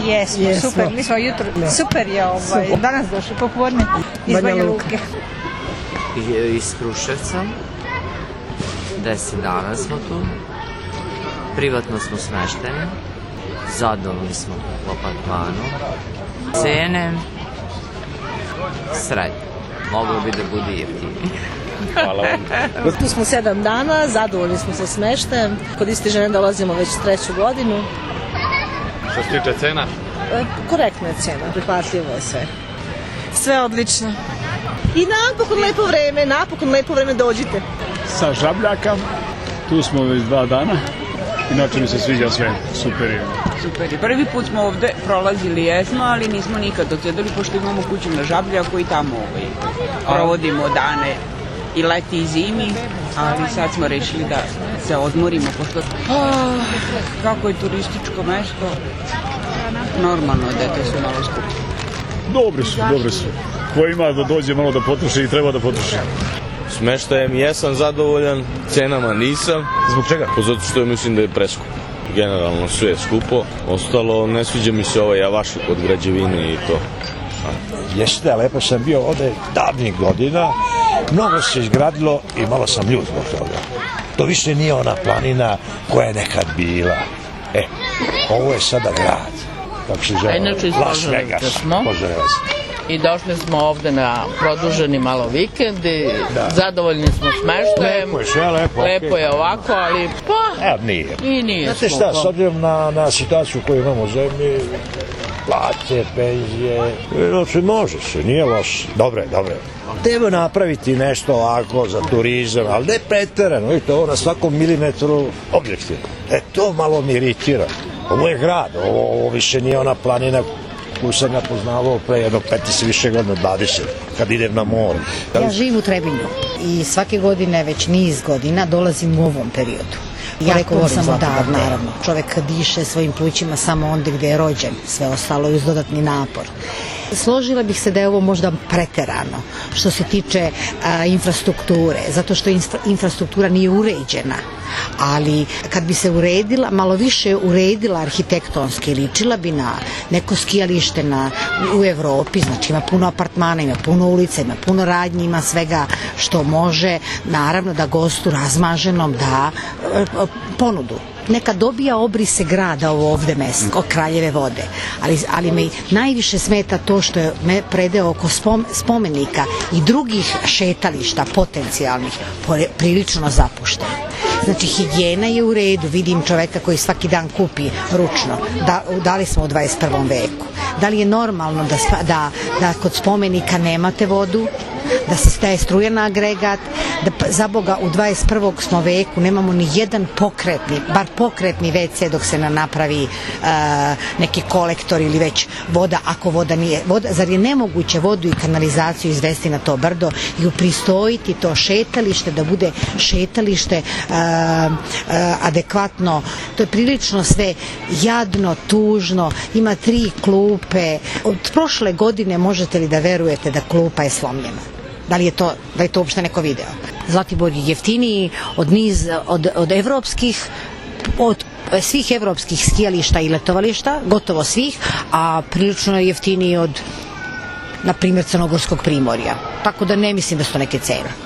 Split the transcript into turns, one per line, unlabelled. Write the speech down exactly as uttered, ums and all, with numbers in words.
Jesmo,
Jesmo.
super, mi smo jutro, super je ovaj, danas došli popodne iz Banja Luke.
Iz Kruševca, deset dana smo tu, privatno smo smešteni, zadovoljni smo u apartmanu, cene srednje, moglo bi da bude jeftinije.
Hvala vam.
Tu smo sedam dana, zadovoljni smo sa smeštajem. Kod iste žene dolazimo već treću godinu.
Što se tiče cena?
E, korektna je cena, prihvatljivo je sve.
Sve odlično.
I napokon lepo vreme, napokon lepo vreme, dođite.
Sa Žabljaka, tu smo već dva dana, inače mi se sviđa sve, super je.
Super. Prvi put smo ovde prolazili jesmo, ali nismo nikad odsedali, pošto imamo kuću na Žabljaku i tamo ovaj, provodimo dane i leti i zimi, ali sad smo rešili da se odmorimo, pošto oh, kako je turističko mesto, normalno je da su malo skupi.
Dobri su, dobri su. Ko ima da dođe malo da potroši i treba da potroši.
Smeštajem jesam zadovoljan, cenama nisam.
Zbog čega?
Pa zato što mislim da je preskupo. Generalno sve je skupo. Ostalo, ne sviđa mi se ovaj javašluk od građevine i to.
Jeste, lepo sam bio ovde davnih godina, mnogo se izgradilo i malo sam ljut zbog toga. To više nije ona planina koja je nekad bila. E, ovo je sada grad. Kako se zove?
Inače iz
Las Vegas.
Požarevca smo i došli smo ovde na produženi malo vikend i da. Zadovoljni smo smeštajem.
Lepo je sve, lepo.
Lepo je ovako, ali pa...
E, nije.
I nije.
Znate šta, s obzirom na, na situaciju koju imamo u zemlji, plate, penzije, znači može se, nije loše. Dobre, dobre. Treba napraviti nešto ovako za turizam, ali ne preterano, vidite, ovo na svakom milimetru objektivno. E, to malo mi iritira. Ovo je grad, ovo, ovo više nije ona planina koju sam ja poznavao pre jedno petnaest više godina, dvadeset, kad idem na more.
Ja živim u Trebinju i svake godine, već niz godina, dolazim u ovom periodu. Jako sam odavno, naravno. Čovek diše svojim plućima samo onda gde je rođen, sve ostalo je uz dodatni napor. Složila bih se da je ovo možda preterano što se tiče a, infrastrukture, zato što infra, infrastruktura nije uređena, ali kad bi se uredila, malo više uredila arhitektonski, ličila bi na neko skijalište na, u Evropi, znači ima puno apartmana, ima puno ulica, ima puno radnji, ima svega što može, naravno da gostu razmaženom da a, ponudu. Neka dobija obrise grada ovo ovde mesto, od Kraljeve vode, ali, ali me najviše smeta to što je me predeo oko spom, spomenika i drugih šetališta potencijalnih prilično zapušteno. Znači, higijena je u redu, vidim čoveka koji svaki dan kupi ručno, da, da li smo u dvadeset prvom veku. Da li je normalno da, da, da kod spomenika nemate vodu, da se staje struja na agregat, da za Boga u dvadeset prvom smo veku nemamo ni jedan pokretni, bar pokretni ve ce dok se ne napravi uh, neki kolektor ili već voda, ako voda nije, voda, zar je nemoguće vodu i kanalizaciju izvesti na to brdo i upristojiti to šetalište da bude šetalište uh, uh, adekvatno. To je prilično sve jadno, tužno, ima tri klupe. Od prošle godine možete li da verujete da klupa je slomljena? Da li je to, da je to uopšte neko video? Zlatibor je jeftiniji od niz, od, od evropskih, od svih evropskih skijališta i letovališta, gotovo svih, a prilično je jeftiniji od, na primjer, Crnogorskog primorja. Tako da ne mislim da su to neke cene.